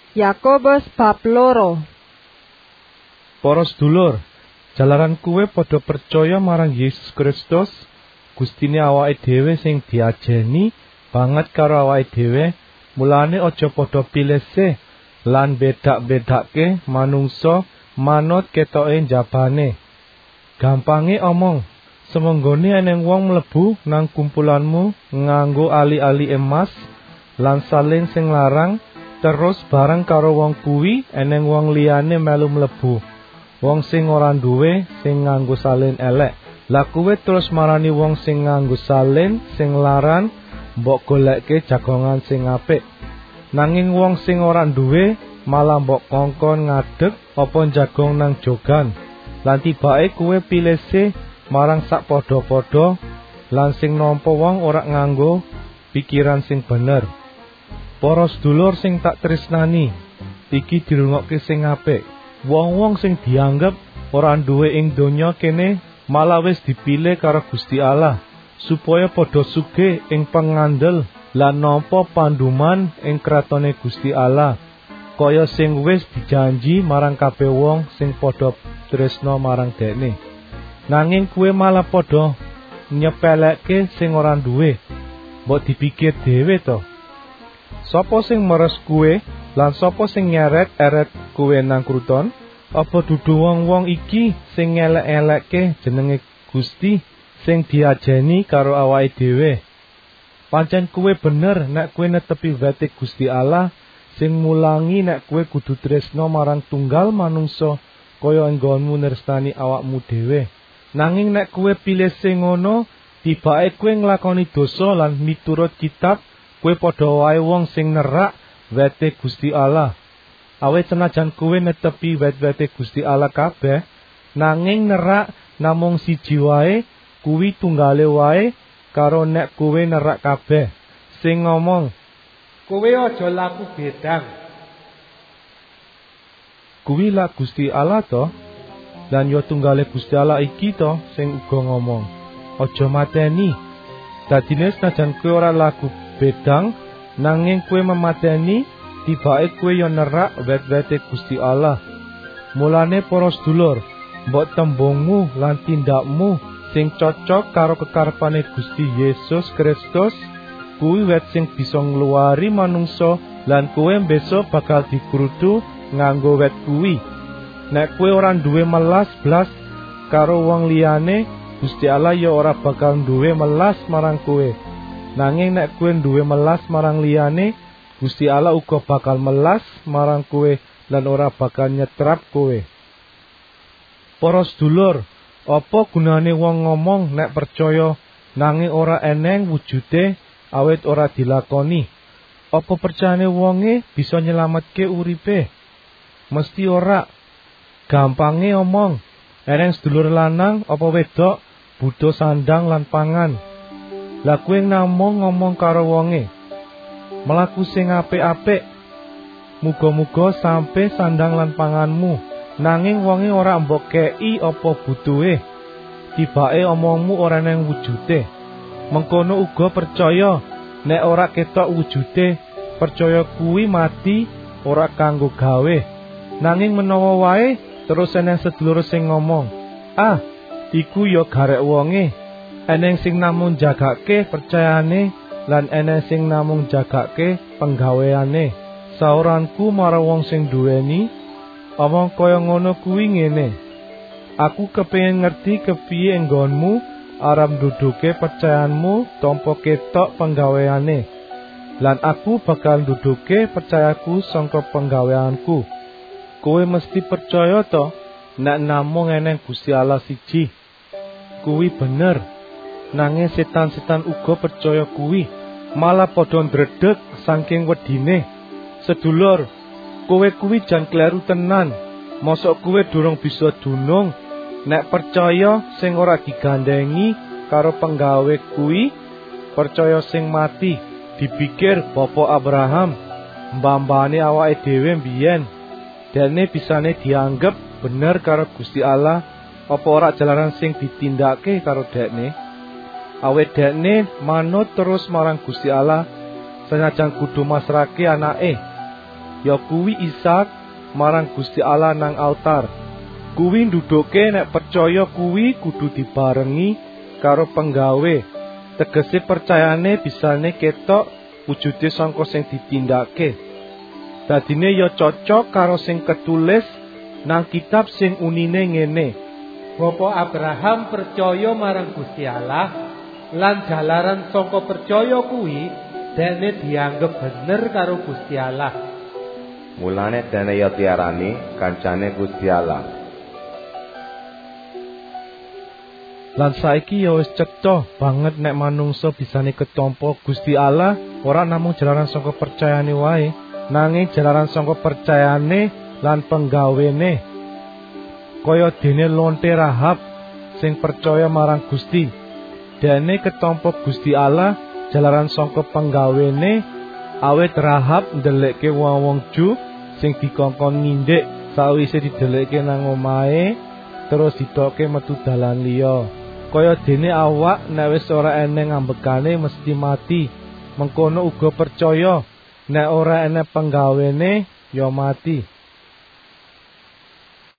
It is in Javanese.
Yakobus bab 2. Para sedulur, jalaran kuwe padha percaya marang Yesus Kristus, Gustine awake dhewe sing diajeni banget karo awake dhewe, mulane aja padha pilih lan bedak-bedake manungsa manut ketoke njabane. Gampange omong, semonggone eneng wong mlebu nang kumpulanmu nganggo ali-ali emas lan salin sing larang, terus bareng karo wong kuwi eneng wong liyane melu mlebu. Wong sing ora duwe sing nganggo salin elek. Lah kuwe terus marani wong sing nganggo salin sing larang mbok goleke jagongan sing apik. Nanging wong sing ora duwe malah mbok kongkon ngadeg apa jagong nang jogan. Lan tibake kuwe pilih marang sak padha-padha lan sing nampa wong ora nganggo pikiran sing bener. Para sedulur sing tak tresnani, iki dirungokke sing apik. Wong-wong sing dianggep ora duwe ing donya kene malah wis dipilih karo Gusti Allah supaya padha sugih ing pangandel lan nampa panduman ing kratone Gusti Allah, kaya sing wis dijanji marang kabeh wong sing padha tresna marang Dekne. Nanging kuwe malah padha nyepelekke sing ora duwe. Mbok dipikir dhewe to. Sapa sing meres kuwe lan sapa sing nyeret-eret kuwe nang kruton? Apa dudu wong-wong iki sing ngelek-elekke jenenge Gusti sing diajeni karo awake dhewe? Pancen kuwe bener nek kuwe netepi wete Gusti Allah sing mulangi nek kuwe kudu tresna marang tunggal manungsa kaya enggonmu nresnani awakmu dhewe. Nanging nek kuwe pilih sing ngono, tibake kuwe nglakoni dosa lan miturut kitab kuwe padha wae wong sing nerak wete Gusti Allah. Awit senajan kuwe netepi wet-wete Gusti Allah kabeh, nanging nerak namung siji wae, kuwi tunggale wae karo nek kuwe nerak kabeh. Sing ngomong, kowe aja laku bedang. Kuwi lak Gusti Allah to, lan yo tunggale Gusti Allah iki to sing uga ngomong, aja mateni. Dadine senajan kowe ora laku bedang, nanging kowe memateni, tibake kowe yo nerak wet-wete Gusti Allah. Mulane para sedulur, mbok tembungmu lan tindakmu sing cocok karo kekarepane Gusti Yesus Kristus, kuwi wet sing bisa ngluwari manungsa lan kowe besok bakal dikrutu nganggo wet kuwi. Nek kowe ora duwe melas blas karo wong liyane, Gusti Allah yo ora bakal duwe melas marang kowe. Nanging nek kowe duwe melas marang liyane, Gusti Allah uga bakal melas marang kowe lan ora bakal nyetrap kowe. Para sedulur, apa gunane wong ngomong nek percaya nanging ora eneng wujude awit ora dilakoni? Apa percayane wonge bisa nyelametke uripe? Mesti ora. Gampange omong, eneng sedulur lanang apa wedok butuh sandang lan pangan. Lah kowe namung ngomong karo wonge, mlaku sing apik-apik, muga-muga sampe sandang lan panganmu, nanging wonge ora mbok kei apa butuhe. Tibake omongmu ora nang wujude. Mengkono uga percaya, nek ora ketok wujude, percaya kuwi mati ora kanggo gawe. Nanging menawa wae terus eneng sedulur sing ngomong, iku ya garek wonge. Eneng sing namung jagake percayane lan eneng sing namung jagake penggaweane. Sauranku marang wong sing duweni omong kaya ngono kuwi ngene, aku kepengin ngerti kepiye enggonmu arep nduduke percayaanmu tanpa ketok penggaweane, lan aku bakal nduduke percayaku sangka penggaweanku. Kowe mesti percaya to nek namung eneng Gusti Allah siji. Kuwi bener. Nanging setan-setan uga percaya kuwi, malah padha ndredeg saking wedine. Sedulur, kowe kuwi jan kleru tenan. Mosok kowe durung bisa dunung nek percaya sing ora digandengi karo penggawe kuwi percaya sing mati. Dipikir Bapak Abraham, mbambane awake dhewe mbiyen, dene bisane dianggep bener karo Gusti Allah, apa ora jalaran sing ditindakake karo dekne? Awet dekne manut terus marang Gusti Allah senajan kudu masrake anake. ya kuwi Ishak marang Gusti Allah nang altar. Kuwi nduduke nek percaya kuwi kudu dibarengi karo penggawe. Tegese percayane bisane ketok wujude sangka sing ditindakake. Dadine ya cocok karo sing ketulis nang kitab sing unine ngene. Bapak Abraham percaya marang Gusti Allah lan jalaran sangka percaya kuwi dene dianggep bener karo Gusti Allah. Mulane dene ya diarani kancane Gusti Allah. Lan saiki ya wis cetha banget nek manungsa bisane ketampa Gusti Allah ora namung jalaran sangka percayane wae, nanging jalaran sangka percayane lan penggawene. Kaya dene lonte Rahab sing percaya marang Gusti. Dene ketampa Gusti Allah jalaran sangka penggawene, awit Rahab ndelekke wong-wong Ju sing dikongkon ngindhik sawise didelekke nang omahe terus ditoke metu dalan liya. Kaya dene awak nek wis ora eneng ngambekane mesti mati. Mengkono uga percaya nek ora enek penggawene ya mati.